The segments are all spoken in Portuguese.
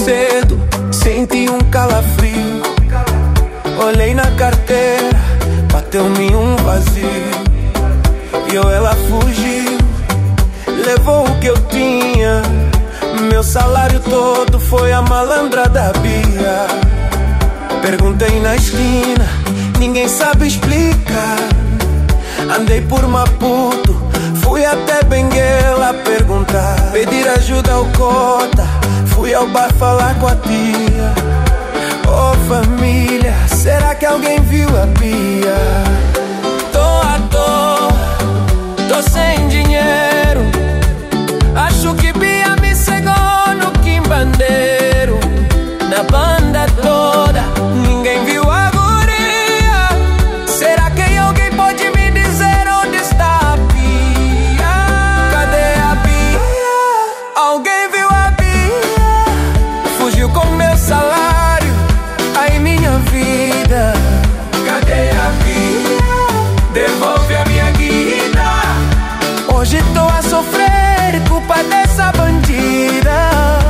cedo, senti um calafrio. Olhei na carteira, bateu-me um vazio. E ela fugiu, levou o que eu tinha. Meu salário todo foi a malandra da Bia. Perguntei na esquina, ninguém sabe explicar. Andei por Maputo, fui até Benguela perguntar. Pedir ajuda ao cota, fui ao bar falar com a tia. Oh família, será que alguém viu a Bia? Tô à toa, tô sem dinheiro. Acho que Bia me cegou no quimbandeiro. Na banda toda, ninguém viu a guria. Será que alguém pode me dizer onde está a Bia? Cadê a Bia? Alguém viu a Bia? Fugiu com meu salário, ai minha vida. Cadê a Bia? Devolve a minha guida. Hoje tô a sofrer culpa dessa bandida.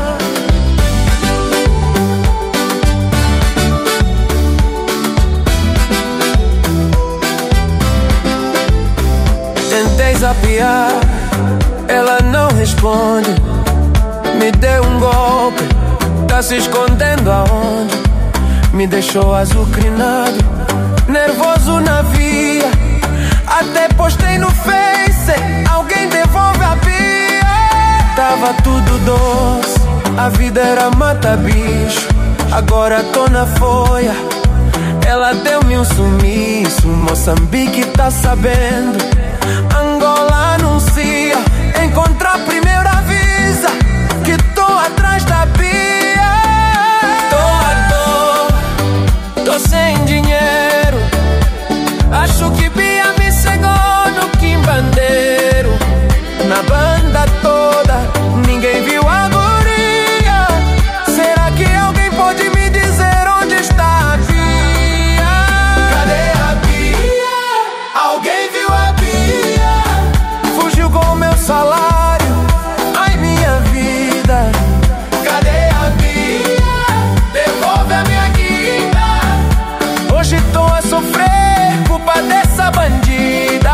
Tentei zapear, ela não responde. Me deu um golpe, tá se escondendo aonde? Me deixou azucrinado, nervoso na via. Até postei no Face, alguém devolve a Bia. Tava tudo doce, a vida era mata-bicho. Agora tô na folha, ela deu-me um sumiço. Moçambique tá sabendo, Angola anuncia. Encontrar primeiro avisa que tô atrás da Bia. Tô à toa, tô sem dinheiro. Acho que Bia me cegou no quimbandeiro. Na banda toda, ninguém viu a guria. Será que alguém pode me dizer onde está a Bia? Cadê a Bia? Alguém viu a Bia? Fugiu com o meu salário, ai minha vida. Cadê a Bia? Devolve a minha guida. Hoje tô a sofrer culpa dessa bandida.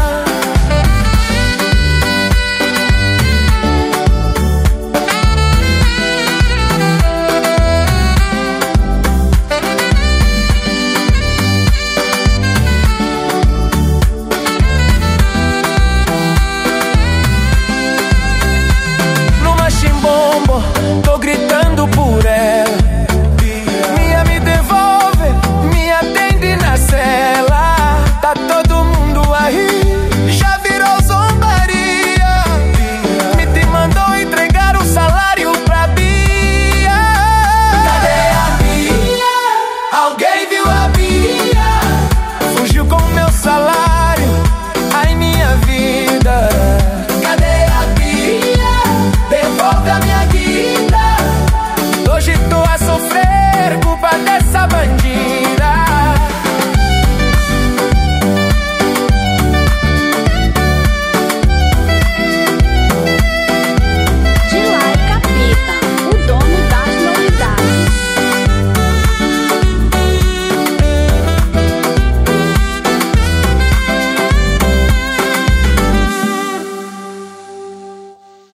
Tô gritando por ela. Bia, me devolve, me atende na cela. Tá todo mundo aí, já virou zombaria. Me te mandou entregar o salário pra Bia. Cadê a Bia? Alguém viu a Bia? Fugiu com meu salário, ai minha vida. Cadê a Bia? Devolve a minha guida. Hoje tô a sofrer culpa dessa